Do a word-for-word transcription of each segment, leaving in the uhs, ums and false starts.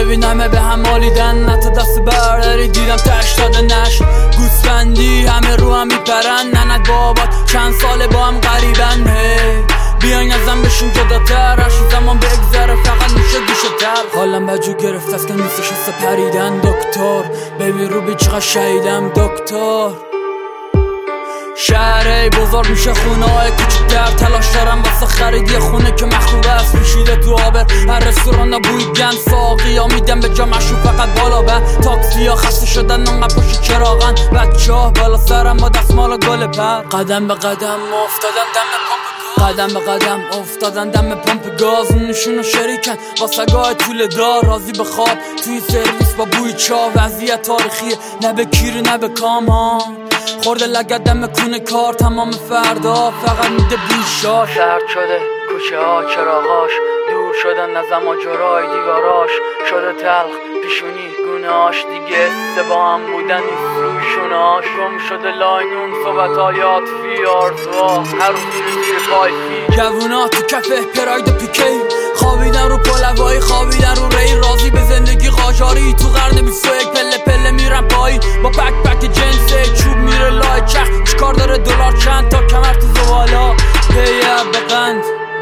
ببینم به هم مالیدن، نه تا دست برداری دیدم تش داده نش گوسفندی همه رو هم میپرن. ننت بابات چند ساله با هم غریبن. هی بیاین ازم بشین جداتر، هرشی زمان بگذره فقط میشه گوشه تر. حالم بجو گرفت از که نیستش حس پریدن. دکتر ببین رو بی چقدر شهیدم. دکتر شهره بزرگ میشه خونه های کوچیک‌تر، تلاش دارم واسه خریدی خونه که مخروبه است پیشیده تو آبر. هر رستوران بوی گند ساقی ها میدن به جا مشروب فقط بالا به تاکسی ها خسته شدن اونقدر پشت چراغن. بچه ها بالا سرم با دستمال و گل پر، قدم به قدم افتادن دم پمپ، قدم به قدم افتادن دم پمپ گاز. نشون و شریکن با سگاه طول دار، راضی به خواب توی سرویس با بوی چا. وضعیت تاریخی نه به کیری نه به کام ها، خورده لگت دم کونه کار. تمام فردا فقط میده بوشا. سرد شده کوچه ها چراغاش، دور شدن از ماجرای دیواراش. شده تلخ پیشونی گونهاش، دیگه سه با هم بودن نیست روی شونهاش. گم شده لاینون صحبت های عاطفی آرزوها، هر روز میره زیر پای فی. جوونا تو کفه پراید و پیکی، خوابیدن رو پلوایی خوابیدن رو ری. راضی به زندگی قاجاری تو قرن بیست و یک، پله پله میرم پایی با پک پک جنسه. چوب میره لای چخ چیکار داره دلار چند تا کمر تو زوالا. پیه بقند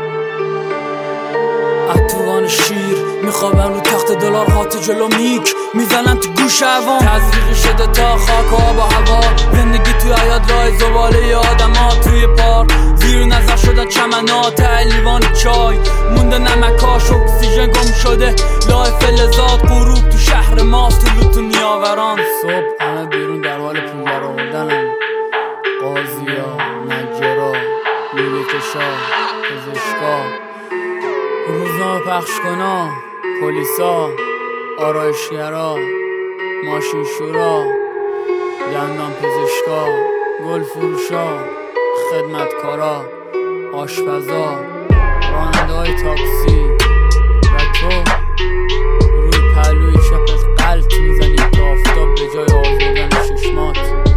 اتوان شیر میخوابن رو تخت دلار هات جلو میک میزنن تو گوش عوام. تزریقی شده تا خاک و آب و هوا، زندگی توی حیات راه زباله آدم ها. توی پارک زیر نظر شده چمنات، لیوان چای مونده نمکاش. اکسیژن گم شده لای فلزات، غروب تو شهر ماست تو لوتو نیاوران. صبح همه بیرون در حال پول در آوردنن، قاضیا، نجارا، لوله‌کشا، پزشکا، روزنامه پخش کنا، پلیسا، آرایشگرا، ماشین شورا، دندان پزشکا، گل فروشا، خدمتکارا، آشپزا، راننده های تاکسی. و تو روی پهلوی چپت قلط میزنی تا آفتاب به جای آزردن چشمات